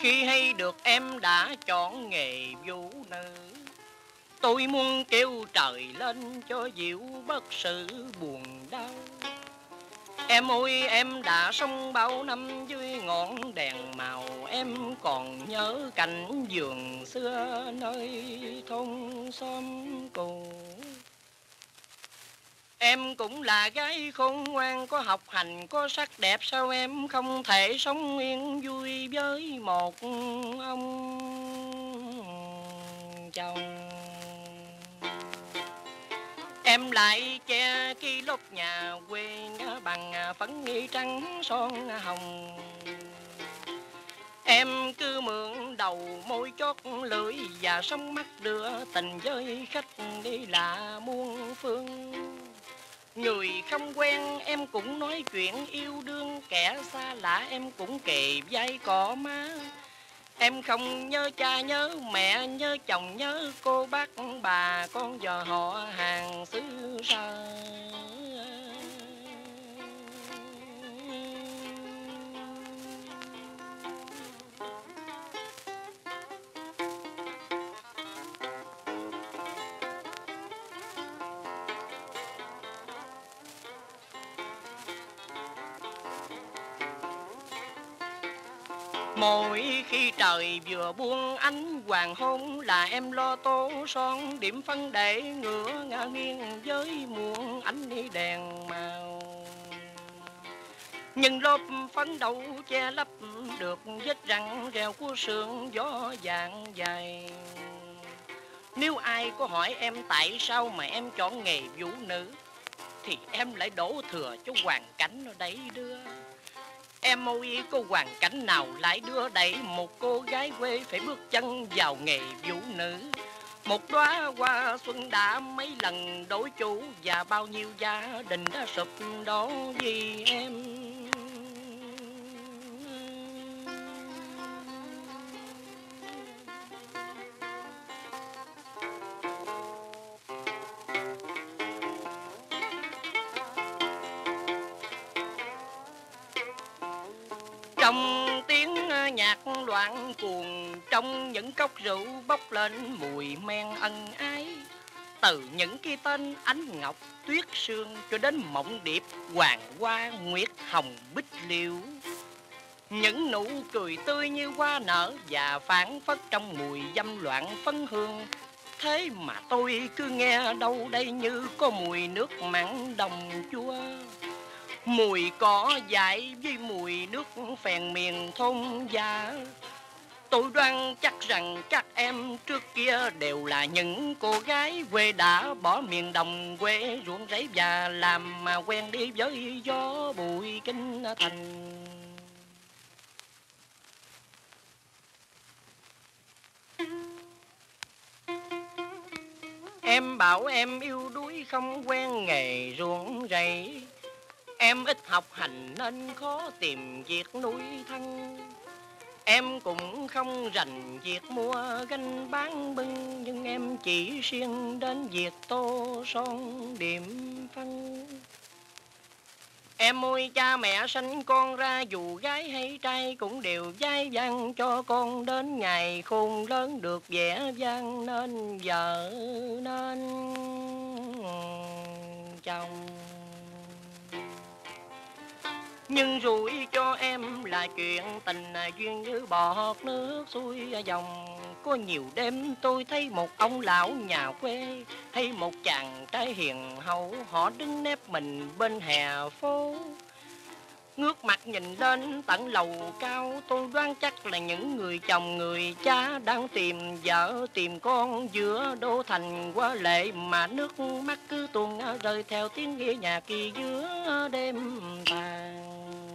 Khi hay được em đã chọn nghề vũ nữ, tôi muốn kêu trời lên cho dịu bớt sự buồn đau. Em ơi em đã sống bao năm dưới ngọn đèn màu, em còn nhớ cảnh vườn xưa nơi thôn xóm cũ. Em cũng là gái khôn ngoan, có học hành, có sắc đẹp, sao em không thể sống yên vui với một ông chồng? Em lại che cái lốp nhà quê bằng phấn trắng son hồng. Em cứ mượn đầu môi chót lưỡi và sống mắt đưa tình với khách đi lạ muôn phương. Người không quen em cũng nói chuyện yêu đương, kẻ xa lạ em cũng kề vai cỏ má. Em không nhớ cha nhớ mẹ, nhớ chồng nhớ cô bác bà con giờ họ hàng xứ sở. Mỗi khi trời vừa buông ánh hoàng hôn là em lo tô son điểm phân để ngửa ngả nghiêng với muôn ánh đèn màu. Nhưng lốp phấn đâu che lấp được vết răng rèo của sương gió vàng dài. Nếu ai có hỏi em tại sao mà em chọn nghề vũ nữ, thì em lại đổ thừa cho hoàn cảnh ở đây đưa. Em ơi, có hoàn cảnh nào lại đưa đẩy một cô gái quê phải bước chân vào nghề vũ nữ? Một đóa hoa xuân đã mấy lần đổi chủ, và bao nhiêu gia đình đã sụp đổ vì em. Trong tiếng nhạc loạn cuồng, trong những cốc rượu bốc lên mùi men ân ái. Từ những cái tên Ánh Ngọc, Tuyết Sương cho đến Mộng Điệp, Hoàng Hoa, Nguyệt Hồng, Bích Liễu. Những nụ cười tươi như hoa nở và phảng phất trong mùi dâm loạn phấn hương. Thế mà tôi cứ nghe đâu đây như có mùi nước mặn đồng chua, mùi cỏ dại với mùi nước phèn miền thôn già. Tôi đoán chắc rằng các em trước kia đều là những cô gái quê đã bỏ miền đồng quê ruộng rẫy và làm mà quen đi với gió bụi kinh thành. Em bảo em yêu đuối không quen nghề ruộng rẫy, em ít học hành nên khó tìm việc nuôi thân. Em cũng không rành việc mua gánh bán bưng, nhưng em chỉ riêng đến việc tô son điểm phân. Em ơi, cha mẹ sanh con ra dù gái hay trai cũng đều vai vang cho con đến ngày khôn lớn được vẻ vang nên vợ nên chồng. Nhưng rủi cho em là chuyện tình duyên như bọt nước xuôi dòng. Có nhiều đêm tôi thấy một ông lão nhà quê hay một chàng trai hiền hậu, họ đứng nép mình bên hè phố, ngước mặt nhìn lên tận lầu cao. Tôi đoán chắc là những người chồng người cha đang tìm vợ tìm con giữa đô thành quá lệ, mà nước mắt cứ tuôn rơi theo tiếng nghĩa nhà kỳ giữa đêm tàn.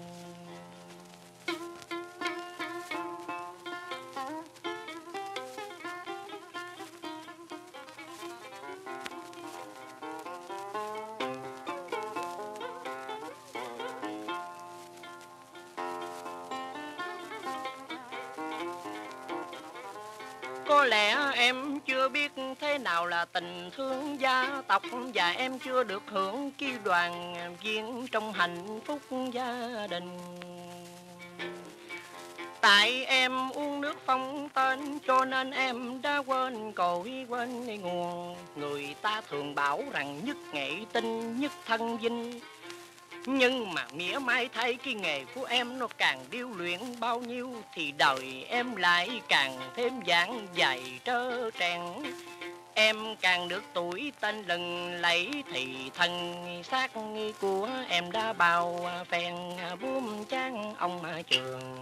Có lẽ em chưa biết thế nào là tình thương gia tộc, và em chưa được hưởng ki đoàn viên trong hạnh phúc gia đình. Tại em uống nước phong tên cho nên em đã quên cội quên nguồn. Người ta thường bảo rằng nhất nghệ tinh nhất thân vinh, nhưng mà mỉa mai thay cái nghề của em nó càng điêu luyện bao nhiêu thì đời em lại càng thêm dáng dày trơ trẽn. Em càng được tuổi tên lừng lẫy thì thân xác của em đã bao phen buông chán ông trường.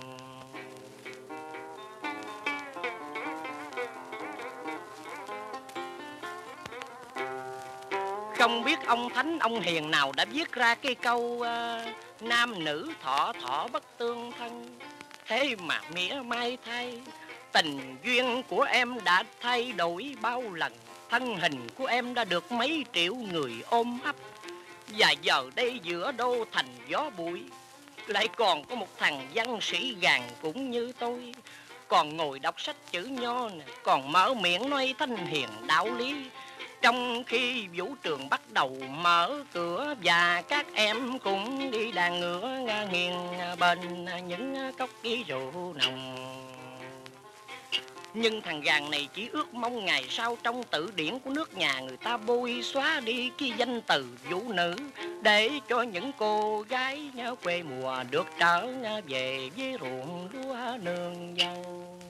Không biết ông thánh ông hiền nào đã viết ra cái câu nam nữ thọ thọ bất tương thân. Thế mà mỉa mai thay, tình duyên của em đã thay đổi bao lần. Thân hình của em đã được mấy triệu người ôm ấp, và giờ đây giữa đô thành gió bụi lại còn có một thằng văn sĩ gàn cũng như tôi, còn ngồi đọc sách chữ nho nè, còn mở miệng nói thanh hiền đạo lý. Trong khi vũ trường bắt đầu mở cửa và các em cũng đi đàn ngửa nghiêng bên những cốc ký rượu nồng. Nhưng thằng gàn này chỉ ước mong ngày sau trong từ điển của nước nhà người ta bôi xóa đi cái danh từ vũ nữ, để cho những cô gái quê mùa được trở về với ruộng lúa nương dâu.